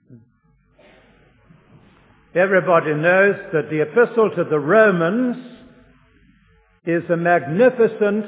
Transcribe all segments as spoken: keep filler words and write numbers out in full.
Everybody knows that the Epistle to the Romans is a magnificent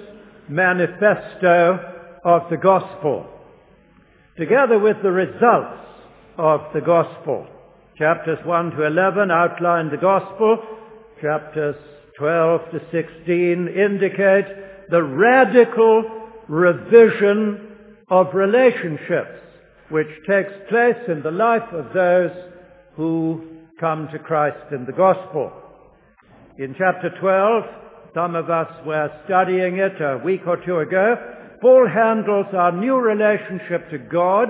manifesto of the gospel, together with the results of the gospel. Chapters one to eleven outline the gospel. Chapters twelve to sixteen indicate the radical revision of relationships which takes place in the life of those who come to Christ in the gospel. In chapter twelve, some of us were studying it a week or two ago, Paul handles our new relationship to God,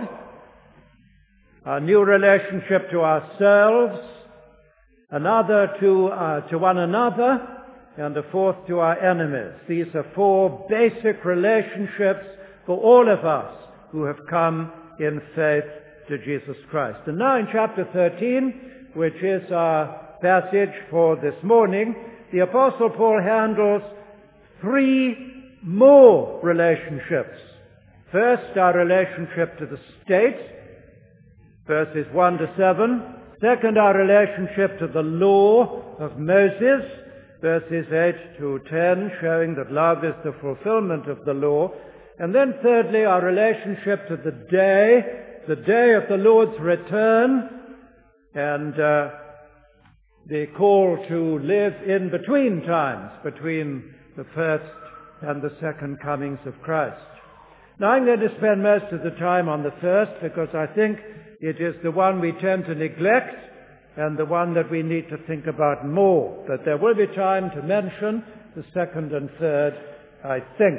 our new relationship to ourselves, another to, uh, to one another, and the fourth to our enemies. These are four basic relationships for all of us who have come in faith to Jesus Christ. And now in chapter thirteen, which is our passage for this morning, the Apostle Paul handles three more relationships. First, our relationship to the state, verses one to seven. Second, our relationship to the law of Moses, verses eight to ten, showing that love is the fulfillment of the law. And then thirdly, our relationship to the day, the day of the Lord's return, and uh, the call to live in between times, between the first and the second comings of Christ. Now I'm going to spend most of the time on the first because I think it is the one we tend to neglect and the one that we need to think about more. But there will be time to mention the second and third, I think.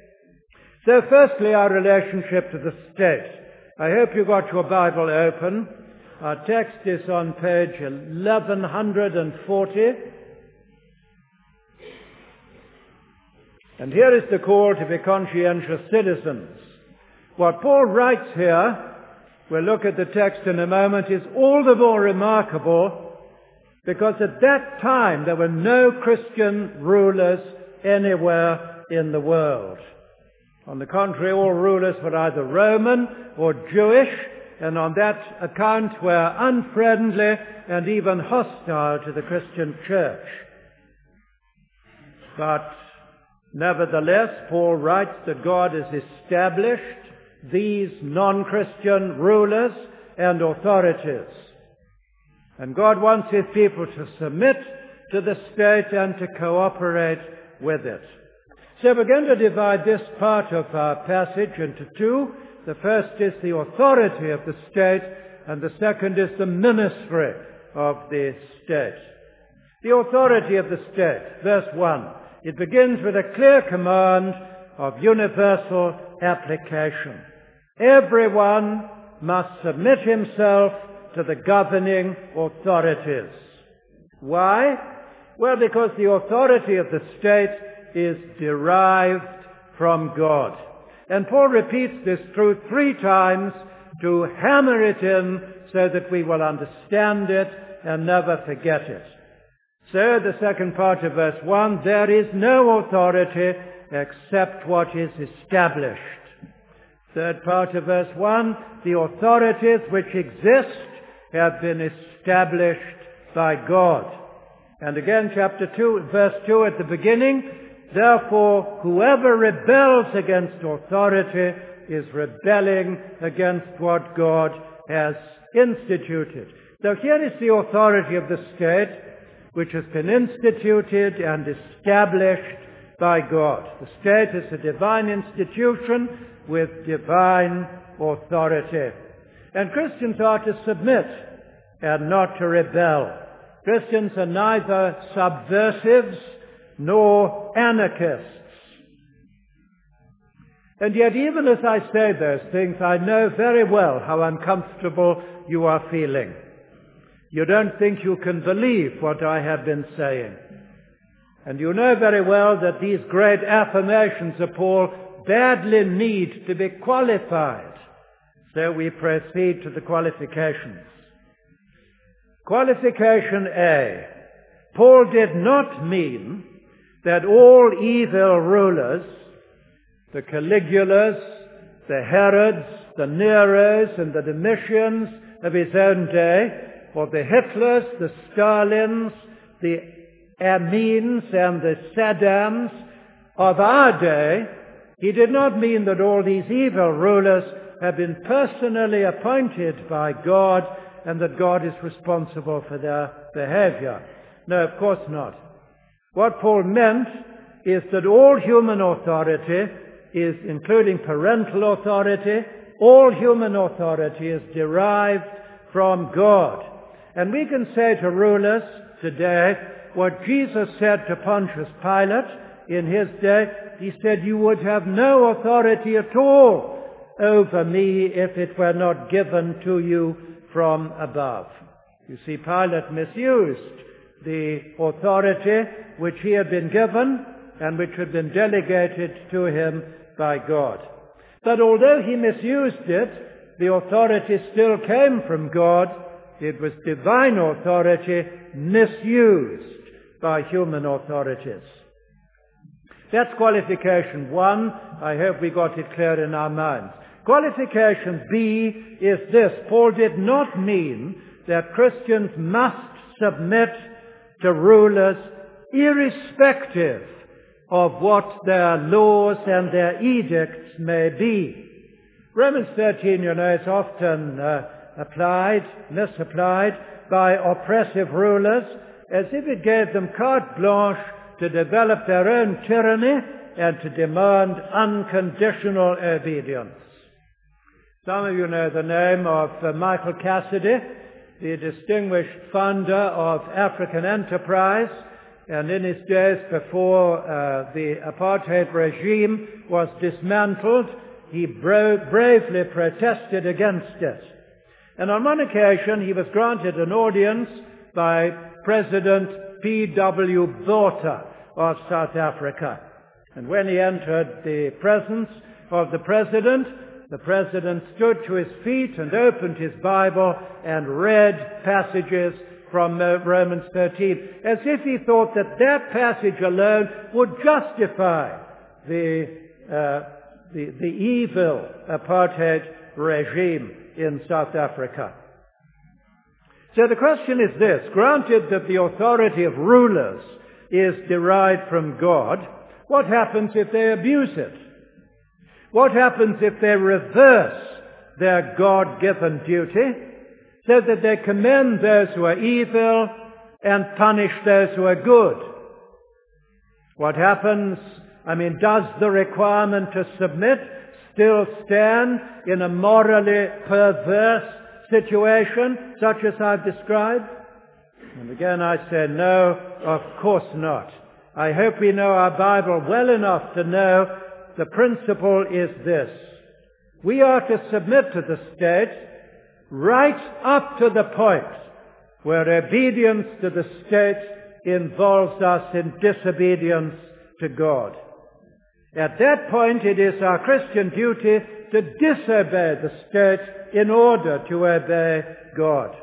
So firstly, our relationship to the state. I hope you got your Bible open. Our text is on page eleven forty. And here is the call to be conscientious citizens. What Paul writes here, we'll look at the text in a moment, is all the more remarkable because at that time there were no Christian rulers anywhere in the world. On the contrary, all rulers were either Roman or Jewish, and on that account were unfriendly and even hostile to the Christian church. But nevertheless, Paul writes that God has established these non-Christian rulers and authorities. And God wants his people to submit to the state and to cooperate with it. So we're going to divide this part of our passage into two. The first is the authority of the state, and the second is the ministry of the state. The authority of the state, verse one. It begins with a clear command of universal application. Everyone must submit himself to the governing authorities. Why? Well, because the authority of the state is derived from God. And Paul repeats this truth three times to hammer it in so that we will understand it and never forget it. So the second part of verse one, there is no authority except what is established. Third part of verse one, the authorities which exist have been established by God. And again, chapter two, verse two at the beginning, therefore, whoever rebels against authority is rebelling against what God has instituted. So here is the authority of the state, which has been instituted and established by God. The state is a divine institution with divine authority. And Christians are to submit and not to rebel. Christians are neither subversives nor anarchists. And yet, even as I say those things, I know very well how uncomfortable you are feeling. You don't think you can believe what I have been saying. And you know very well that these great affirmations of Paul badly need to be qualified. So we proceed to the qualifications. Qualification A. Paul did not mean that all evil rulers, the Caligulas, the Herods, the Neros, and the Domitians, of his own day, or the Hitlers, the Stalins, the Amins and the Saddams of our day, he did not mean that all these evil rulers have been personally appointed by God and that God is responsible for their behavior. No, of course not. What Paul meant is that all human authority is, including parental authority, all human authority is derived from God. And we can say to rulers today what Jesus said to Pontius Pilate in his day. He said, "You would have no authority at all over me if it were not given to you from above." You see, Pilate misused the authority which he had been given and which had been delegated to him by God. But although he misused it, the authority still came from God. It was divine authority misused by human authorities. That's qualification one. I hope we got it clear in our minds. Qualification B is this. Paul did not mean that Christians must submit to rulers irrespective of what their laws and their edicts may be. Romans thirteen, you know, is often uh, applied, misapplied by oppressive rulers as if it gave them carte blanche to develop their own tyranny and to demand unconditional obedience. Some of you know the name of uh, Michael Cassidy, the distinguished founder of African Enterprise, and in his days before uh, the apartheid regime was dismantled, he bra- bravely protested against it. And on one occasion he was granted an audience by President P W Botha of South Africa. And when he entered the presence of the president, the president stood to his feet and opened his Bible and read passages from Romans thirteen, as if he thought that that passage alone would justify the, uh, the, the evil apartheid regime in South Africa. So the question is this: granted that the authority of rulers is derived from God, what happens if they abuse it? What happens if they reverse their God-given duty so that they commend those who are evil and punish those who are good? What happens, I mean, does the requirement to submit still stand in a morally perverse situation such as I've described? And again I say no, of course not. I hope we know our Bible well enough to know the principle is this: we are to submit to the state right up to the point where obedience to the state involves us in disobedience to God. At that point, it is our Christian duty to disobey the state in order to obey God.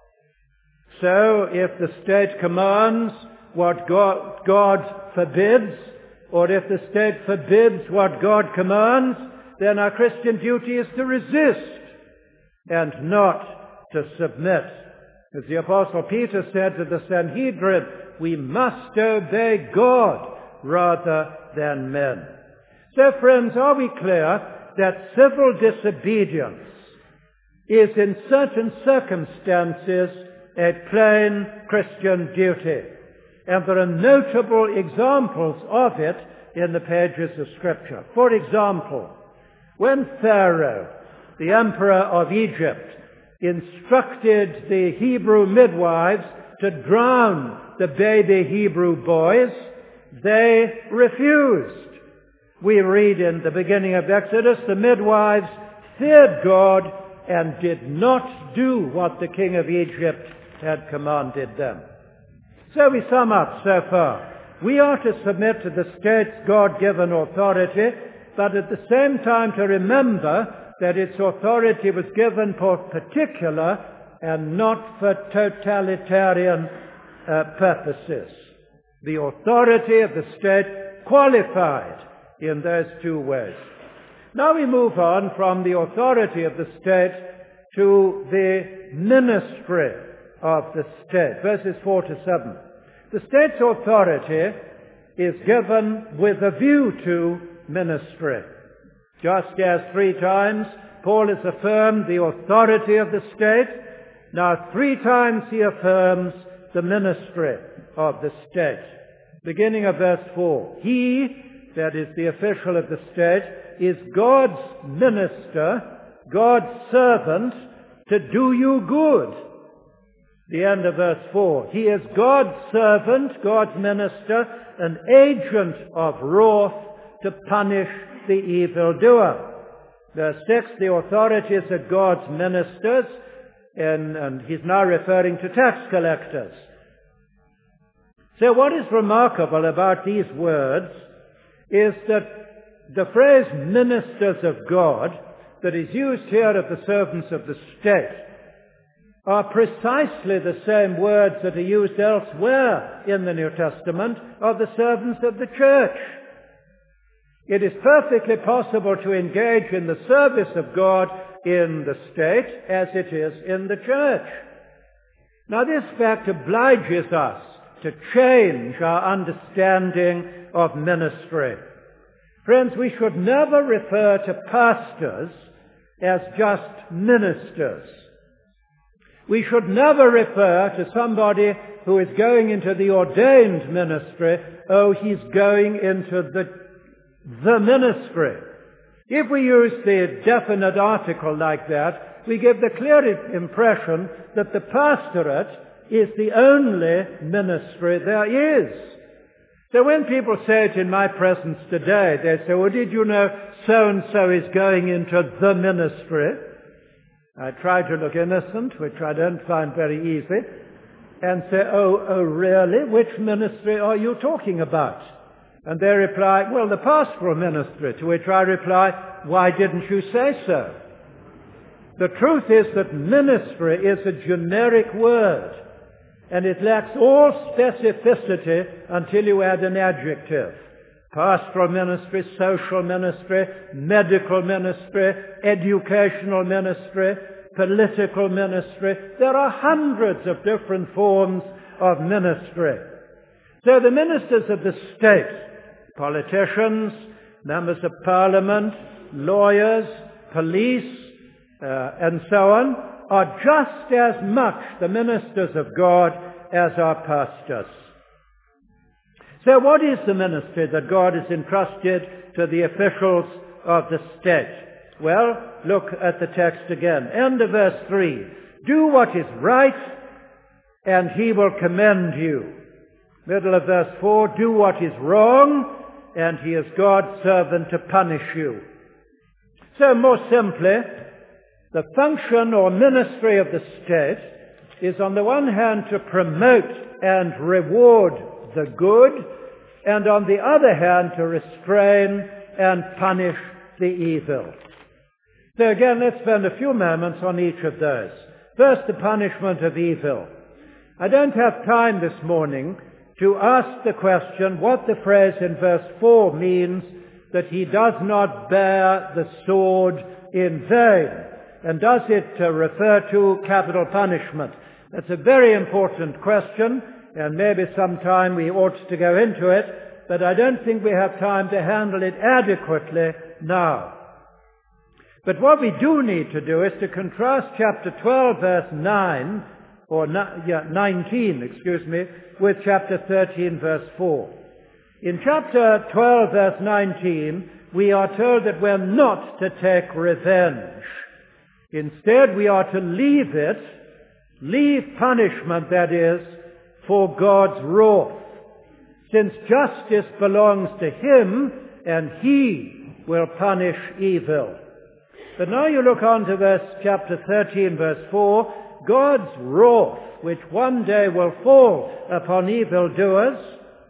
So, if the state commands what God, God forbids, or if the state forbids what God commands, then our Christian duty is to resist and not to submit. As the Apostle Peter said to the Sanhedrin, we must obey God rather than men. So, friends, are we clear that civil disobedience is in certain circumstances a plain Christian duty? And there are notable examples of it in the pages of Scripture. For example, when Pharaoh, the emperor of Egypt, instructed the Hebrew midwives to drown the baby Hebrew boys, they refused. We read in the beginning of Exodus, the midwives feared God and did not do what the king of Egypt had commanded them. So we sum up so far. We are to submit to the state's God-given authority, but at the same time to remember that its authority was given for particular and not for totalitarian uh, purposes. The authority of the state qualified in those two ways. Now we move on from the authority of the state to the ministry of the state. Verses four to seven. The state's authority is given with a view to ministry. Just as three times Paul has affirmed the authority of the state, now three times he affirms the ministry of the state. Beginning of verse four. He, that is the official of the state, is God's minister, God's servant, to do you good. The end of verse four. He is God's servant, God's minister, an agent of wrath to punish the evildoer. Verse six, the authorities are God's ministers, and, and he's now referring to tax collectors. So what is remarkable about these words is that the phrase ministers of God that is used here of the servants of the state are precisely the same words that are used elsewhere in the New Testament of the servants of the church. It is perfectly possible to engage in the service of God in the state as it is in the church. Now this fact obliges us to change our understanding of ministry. Friends, we should never refer to pastors as just ministers. We should never refer to somebody who is going into the ordained ministry, oh, he's going into the, the ministry. If we use the definite article like that, we give the clear impression that the pastorate is the only ministry there is. So when people say it in my presence today, they say, well, did you know so-and-so is going into the ministry? I try to look innocent, which I don't find very easy, and say, oh, oh, really? Which ministry are you talking about? And they reply, well, the pastoral ministry, to which I reply, why didn't you say so? The truth is that ministry is a generic word, and it lacks all specificity until you add an adjective. Pastoral ministry, social ministry, medical ministry, educational ministry, political ministry. There are hundreds of different forms of ministry. So the ministers of the state, politicians, members of parliament, lawyers, police, uh, and so on, are just as much the ministers of God as our pastors. So what is the ministry that God has entrusted to the officials of the state? Well, look at the text again. End of verse three. Do what is right, and he will commend you. Middle of verse four. Do what is wrong, and he is God's servant to punish you. So more simply, the function or ministry of the state is on the one hand to promote and reward the good, and on the other hand to restrain and punish the evil. So again, let's spend a few moments on each of those. First, the punishment of evil. I don't have time this morning to ask the question what the phrase in verse four means, that he does not bear the sword in vain. And does it uh, refer to capital punishment? That's a very important question, and maybe sometime we ought to go into it, but I don't think we have time to handle it adequately now. But what we do need to do is to contrast chapter twelve, verse nine, or ni- yeah, nineteen, excuse me, with chapter thirteen, verse four. In chapter twelve, verse nineteen, we are told that we're not to take revenge. Instead, we are to leave it, leave punishment, that is, for God's wrath, since justice belongs to him, and he will punish evil. But now you look on to verse chapter thirteen, verse four, God's wrath, which one day will fall upon evildoers,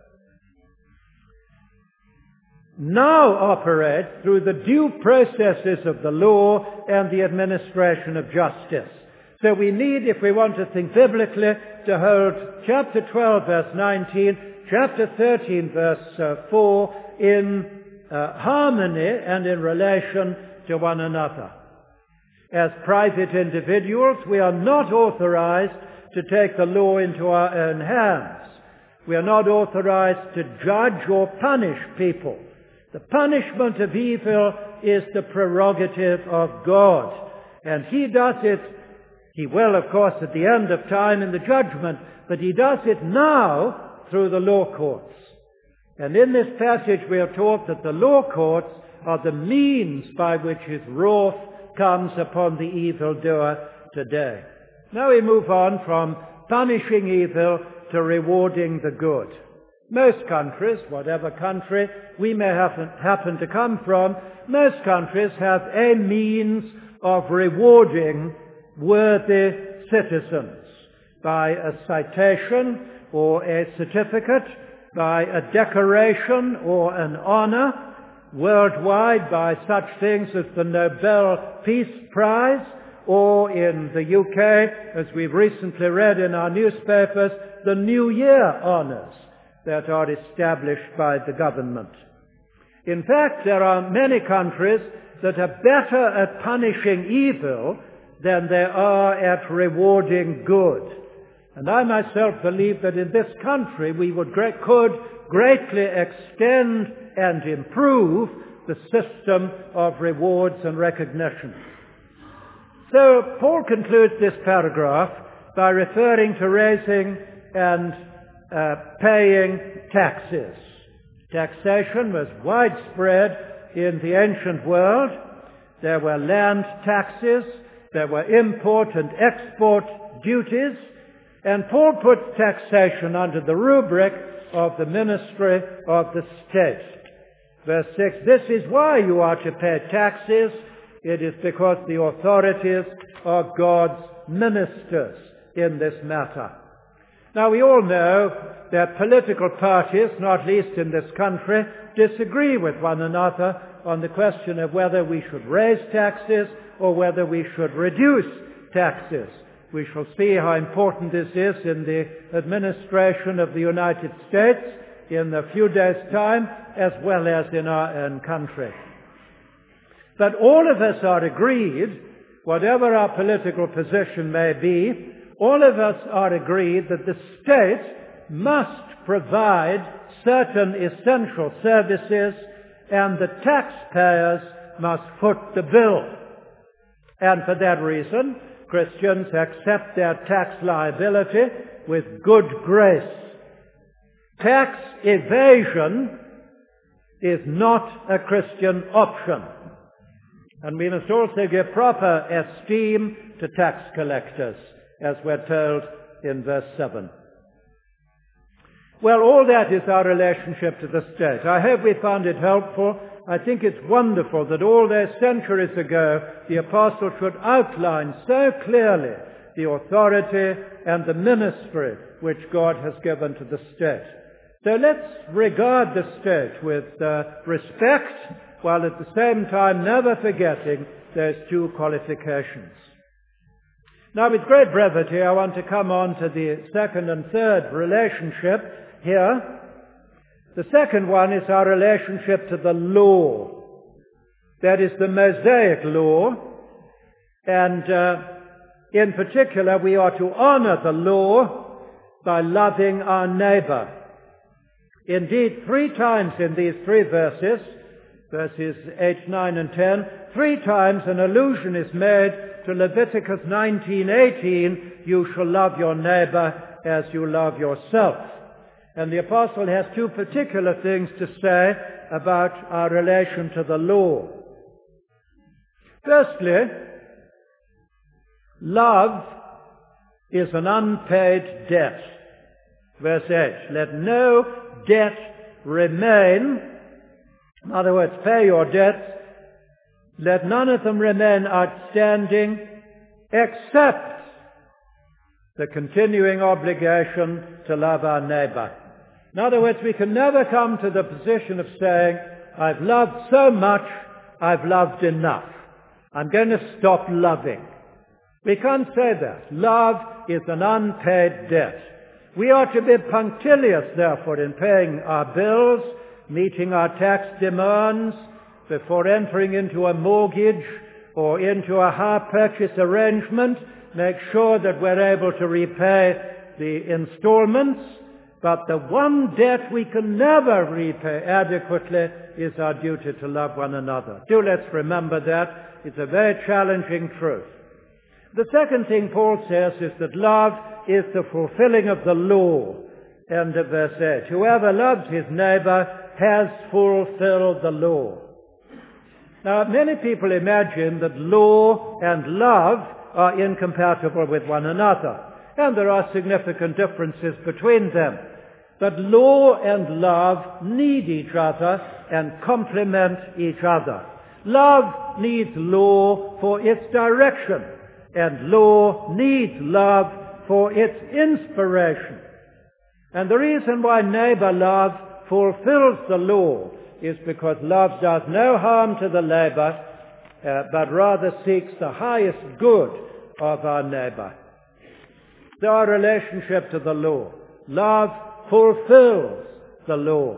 now operates through the due processes of the law and the administration of justice. So we need, if we want to think biblically, to hold chapter twelve, verse nineteen, chapter thirteen, verse uh, four in uh, harmony and in relation to one another. As private individuals, we are not authorized to take the law into our own hands. We are not authorized to judge or punish people. The punishment of evil is the prerogative of God. And He does it, He will, of course, at the end of time in the judgment, but He does it now through the law courts. And in this passage we are taught that the law courts are the means by which His wrath comes upon the evildoer today. Now we move on from punishing evil to rewarding the good. Most countries, whatever country we may happen, happen to come from, most countries have a means of rewarding worthy citizens by a citation or a certificate, by a decoration or an honor, worldwide by such things as the Nobel Peace Prize, or in the U K, as we've recently read in our newspapers, the New Year honours that are established by the government. In fact, there are many countries that are better at punishing evil than they are at rewarding good. And I myself believe that in this country we would great, could greatly extend and improve the system of rewards and recognition. So Paul concludes this paragraph by referring to raising and uh, paying taxes. Taxation was widespread in the ancient world. There were land taxes, there were import and export duties, and Paul puts taxation under the rubric of the ministry of the state. Verse six, this is why you are to pay taxes. It is because the authorities are God's ministers in this matter. Now we all know that political parties, not least in this country, disagree with one another on the question of whether we should raise taxes or whether we should reduce taxes. We shall see how important this is in the administration of the United States in a few days' time, as well as in our own country. But all of us are agreed, whatever our political position may be, all of us are agreed that the state must provide certain essential services and the taxpayers must foot the bill. And for that reason, Christians accept their tax liability with good grace. Tax evasion is not a Christian option. And we must also give proper esteem to tax collectors, as we're told in verse seven. Well, all that is our relationship to the state. I hope we found it helpful. I think it's wonderful that all those centuries ago the apostle should outline so clearly the authority and the ministry which God has given to the state. So let's regard the state with uh, respect, while at the same time never forgetting those two qualifications. Now, with great brevity, I want to come on to the second and third relationship here. The second one is our relationship to the law. That is the Mosaic law. And uh, in particular, we are to honor the law by loving our neighbor. Indeed, three times in these three verses, verses eight, nine, and ten, three times an allusion is made to Leviticus nineteen eighteen, you shall love your neighbor as you love yourself. And the apostle has two particular things to say about our relation to the law. Firstly, love is an unpaid debt. Verse eight, let no debt remain. In other words, pay your debts. Let none of them remain outstanding except the continuing obligation to love our neighbor. In other words, we can never come to the position of saying, I've loved so much, I've loved enough. I'm going to stop loving. We can't say that. Love is an unpaid debt. We are to be punctilious, therefore, in paying our bills, meeting our tax demands, before entering into a mortgage or into a hire purchase arrangement, make sure that we're able to repay the installments. But the one debt we can never repay adequately is our duty to love one another. Do let's remember that. It's a very challenging truth. The second thing Paul says is that love is the fulfilling of the law. End of verse eight. Whoever loves his neighbor has fulfilled the law. Now, many people imagine that law and love are incompatible with one another, and there are significant differences between them. But law and love need each other and complement each other. Love needs law for its direction, and law needs love for its inspiration. And the reason why neighbor love fulfills the law is because love does no harm to the neighbor, uh, but rather seeks the highest good of our neighbor. So our relationship to the law. Love fulfills the law.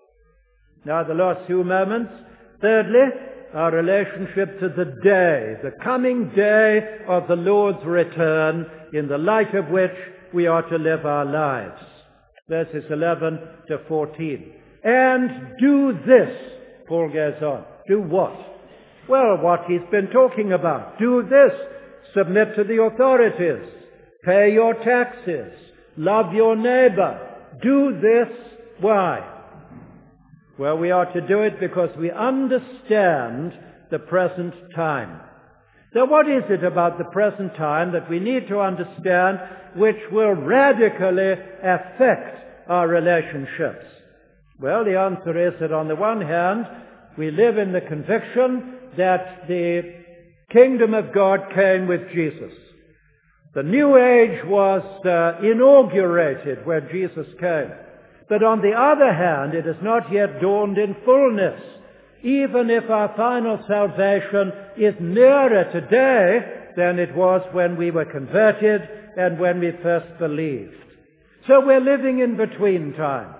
Now the last few moments. Thirdly, our relationship to the day, the coming day of the Lord's return, in the light of which we are to live our lives. Verses eleven to fourteen. And do this, Paul goes on. Do what? Well, what he's been talking about. Do this. Submit to the authorities. Pay your taxes. Love your neighbor. Do this. Why? Well, we are to do it because we understand the present time. So what is it about the present time that we need to understand which will radically affect our relationships? Well, the answer is that on the one hand, we live in the conviction that the kingdom of God came with Jesus. The new age was uh, inaugurated when Jesus came. But on the other hand, it has not yet dawned in fullness. Even if our final salvation is nearer today than it was when we were converted and when we first believed. So we're living in between times.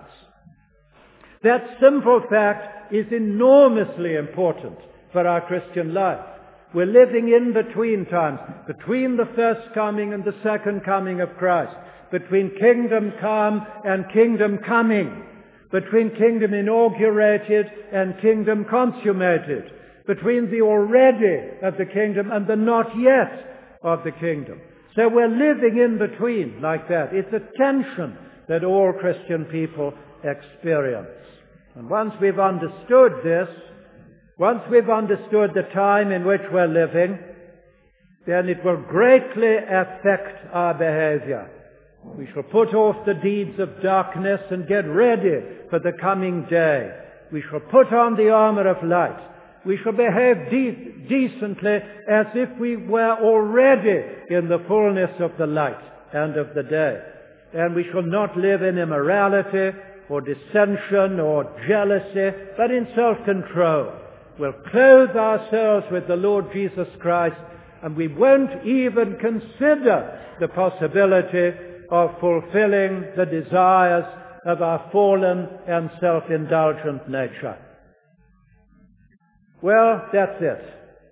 That simple fact is enormously important for our Christian life. We're living in between times, between the first coming and the second coming of Christ, between kingdom come and kingdom coming, between kingdom inaugurated and kingdom consummated, between the already of the kingdom and the not yet of the kingdom. So we're living in between like that. It's a tension that all Christian people experience. And once we've understood this, once we've understood the time in which we're living, then it will greatly affect our behavior. We shall put off the deeds of darkness and get ready for the coming day. We shall put on the armor of light. We shall behave de- decently as if we were already in the fullness of the light and of the day. And we shall not live in immorality or dissension or jealousy, but in self-control. We'll clothe ourselves with the Lord Jesus Christ, and we won't even consider the possibility of fulfilling the desires of our fallen and self-indulgent nature. Well, that's it.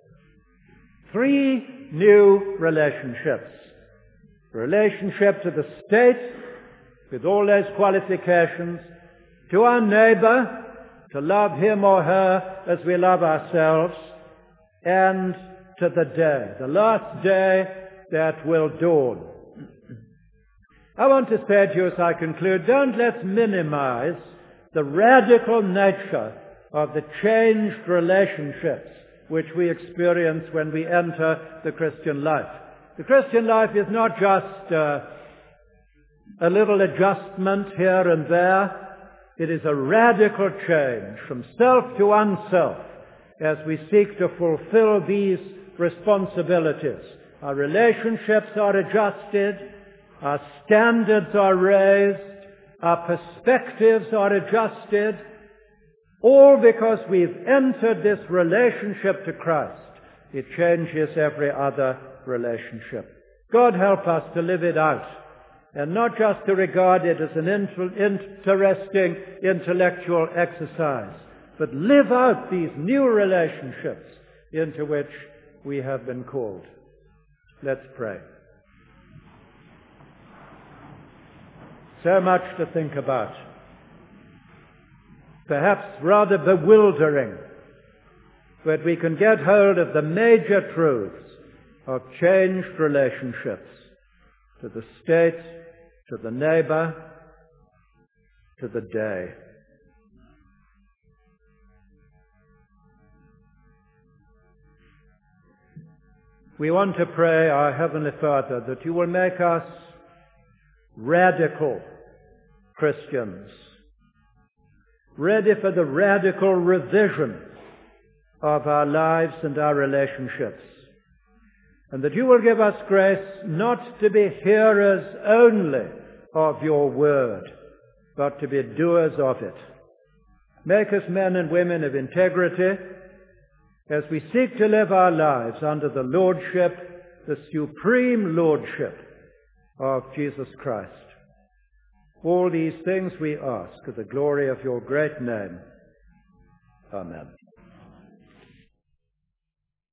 Three new relationships. Relationship to the state, with all those qualifications, to our neighbor, to love him or her as we love ourselves, and to the day, the last day that will dawn. I want to say to you as I conclude, don't let's minimize the radical nature of the changed relationships which we experience when we enter the Christian life. The Christian life is not just uh, a little adjustment here and there. It is a radical change from self to unself as we seek to fulfill these responsibilities. Our relationships are adjusted, our standards are raised, our perspectives are adjusted, all because we've entered this relationship to Christ. It changes every other relationship. God help us to live it out, and not just to regard it as an inter- interesting intellectual exercise, but live out these new relationships into which we have been called. Let's pray. So much to think about. Perhaps rather bewildering, but we can get hold of the major truths of changed relationships to the state, to the neighbor, to the day. We want to pray, our Heavenly Father, that you will make us radical Christians, ready for the radical revision of our lives and our relationships, and that you will give us grace not to be hearers only of your word, but to be doers of it. Make us men and women of integrity as we seek to live our lives under the lordship, the supreme lordship of Jesus Christ. All these things we ask to the glory of your great name. Amen.